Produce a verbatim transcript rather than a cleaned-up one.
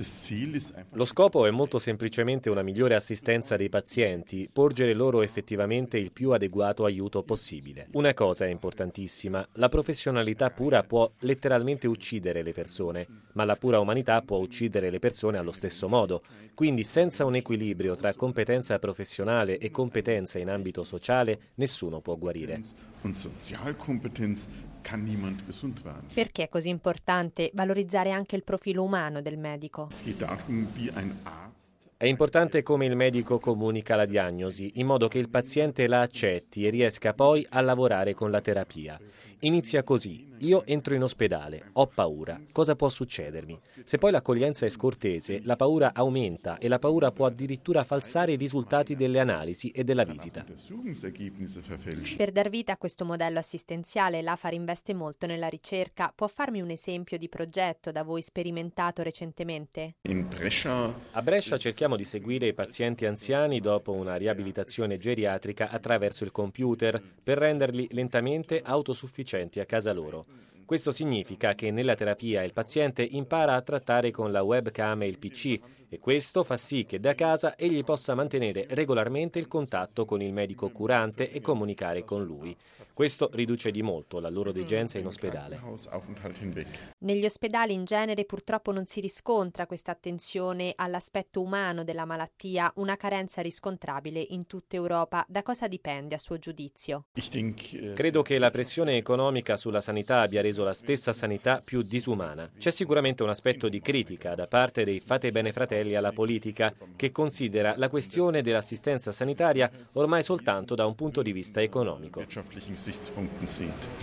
Lo scopo è molto semplicemente una migliore assistenza dei pazienti, porgere loro effettivamente il più adeguato aiuto possibile. Una cosa è importantissima: la professionalità pura può letteralmente uccidere le persone, ma la pura umanità può uccidere le persone allo stesso modo. Quindi, senza un equilibrio tra competenza professionale e competenza in ambito sociale, nessuno può guarire. Perché è così importante valorizzare anche il profilo umano del medico? È importante come il medico comunica la diagnosi, in modo che il paziente la accetti e riesca poi a lavorare con la terapia. Inizia così: io entro in ospedale, ho paura, cosa può succedermi? Se poi l'accoglienza è scortese, la paura aumenta e la paura può addirittura falsare i risultati delle analisi e della visita. Per dar vita a questo modello assistenziale, l'A F A R investe molto nella ricerca. Può farmi un esempio di progetto da voi sperimentato recentemente? A Brescia cerchiamo di seguire i pazienti anziani dopo una riabilitazione geriatrica attraverso il computer per renderli lentamente autosufficienti a casa loro. Questo significa che nella terapia il paziente impara a trattare con la webcam e il P C, e questo fa sì che da casa egli possa mantenere regolarmente il contatto con il medico curante e comunicare con lui. Questo riduce di molto la loro degenza in ospedale. Negli ospedali in genere purtroppo non si riscontra questa attenzione all'aspetto umano della malattia, una carenza riscontrabile in tutta Europa. Da cosa dipende a suo giudizio? Credo che la pressione economica sulla sanità abbia reso la stessa sanità più disumana. C'è sicuramente un aspetto di critica da parte dei fate bene fratelli alla politica, che considera la questione dell'assistenza sanitaria ormai soltanto da un punto di vista economico.